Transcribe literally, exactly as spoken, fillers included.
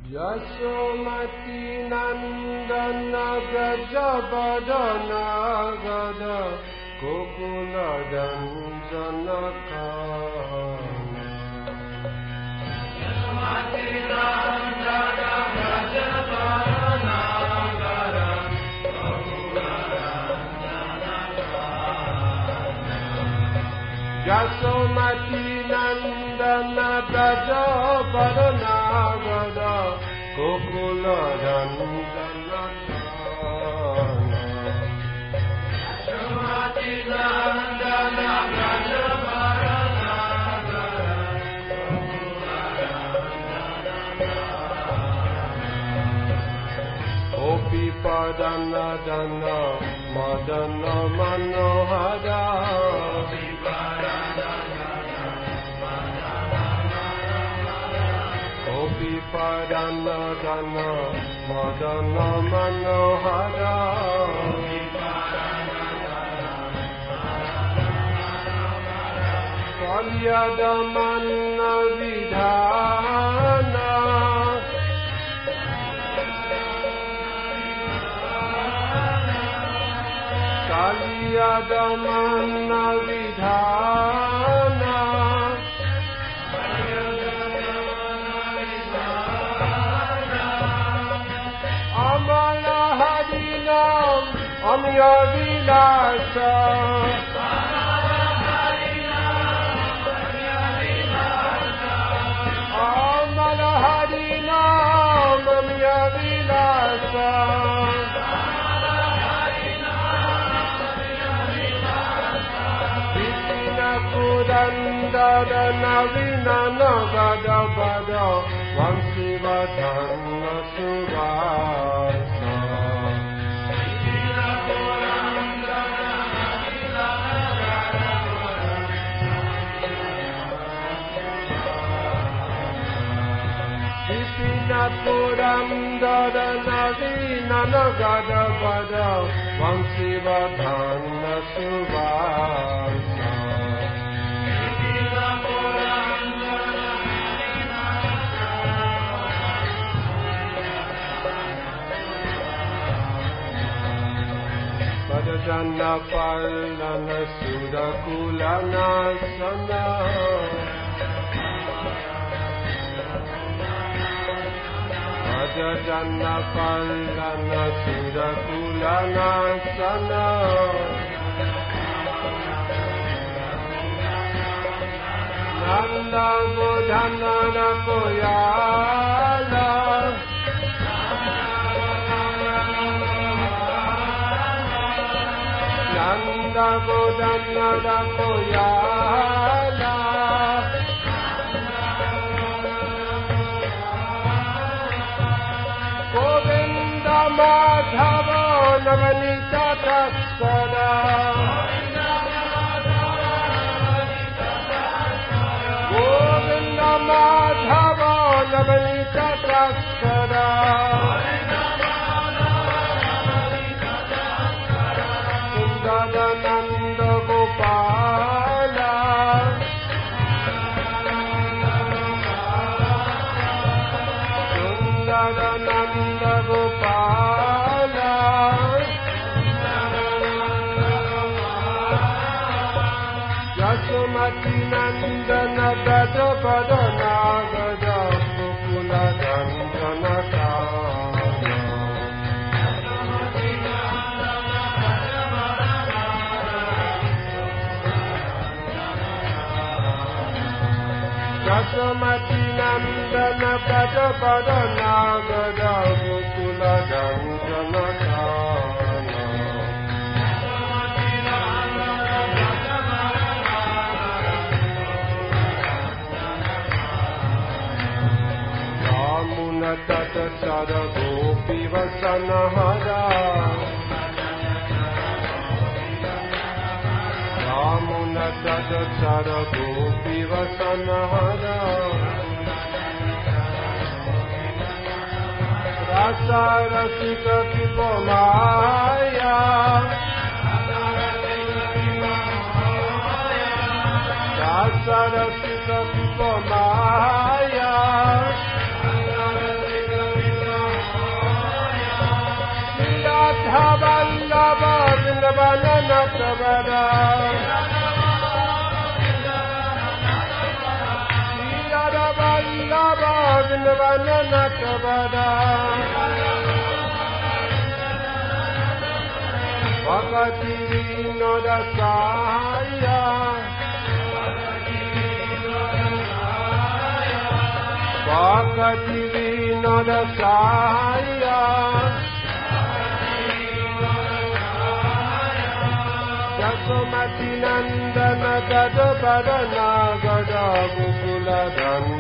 Yasomati Nandana Gajabadana Gada Gokula Danjanakana Yasomati Nandana Gajabadana Gada Gokula Danjanakana Yasomati Nandana Gajabadana Gada Gokula Danjanakana Yasomati Nandana Gajabadana Gada Gokula Danjanakana Gopi Padana Dana Madana Manohara Gopi Padana Padana Dana Madana Manohara Kalyadamana Vidhana Kalyadamana Vidhana Amya Vilasa Amala Harinam Amya Vilasa Vipina Purandara Navina Nagada Bada Vansivadhanna Suvasa Purandara Navina Nagada Bada Vansivadhanna Suvasa Padajana Palana Sudakula Nasana Padajana Palana Sudakula Nasana Nanda Bodhana Koyala Nanda Bodhana Koyala Govinda Madhava Navanita Taksara Govinda Madhava Navanita Taksara Sundarananda Gopala Sundarananda Gopala Yasomati Nandana Gada Padana Gada Gokula Danjanakana Yasomati Nandana Gada Padana Gada Gokula Danjanakana Yamuna Tata Sada Gopi Vasanahara Yamuna Tata Sada Gopi Vasanahara Rasa Rasika Kipomaya Rasa Rasika Kipomaya Vrindavananatabada Radhavallabha Vrindavananatabada Bhakati Vinoda Sahaya Bhakati Vinoda Sahaya Yasomati Nandana Gada Padana Gada Gokula Dhan